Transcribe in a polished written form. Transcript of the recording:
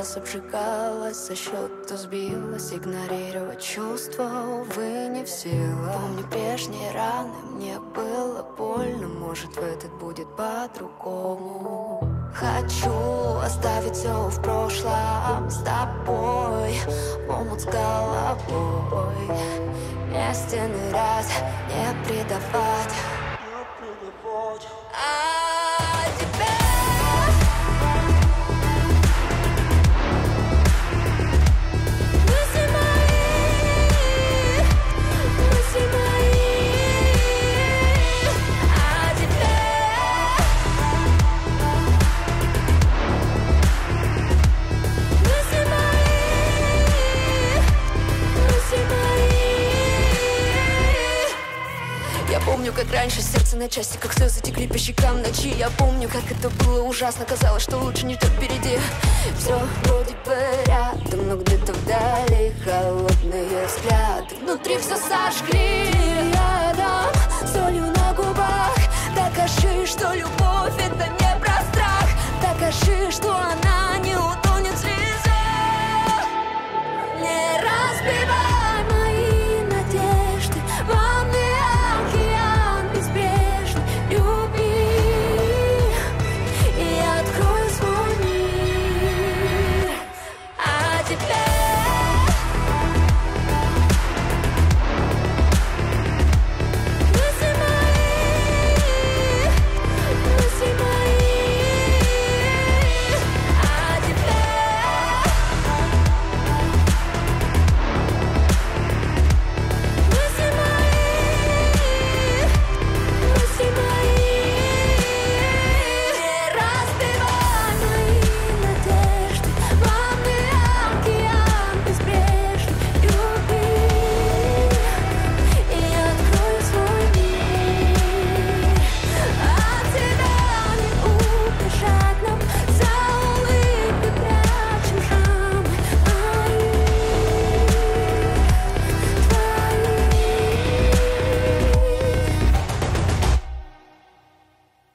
нас обжигалось, со счета сбилось. Игнорировать чувства, увы, не в силах. Помню прежние раны, мне было больно. Может, в этот будет по-другому. Хочу оставить все в прошлом с тобой, в омут с головой. Истинный раз не предавать. А теперь помню, как раньше сердце на части, как слезы текли по щекам ночи. Я помню, как это было ужасно, казалось, что лучше не ждет впереди. Все вроде бы рядом, но где-то вдали холодные взгляды. Внутри все сожгли рядом, солью на губах. Докажи, что любовь это не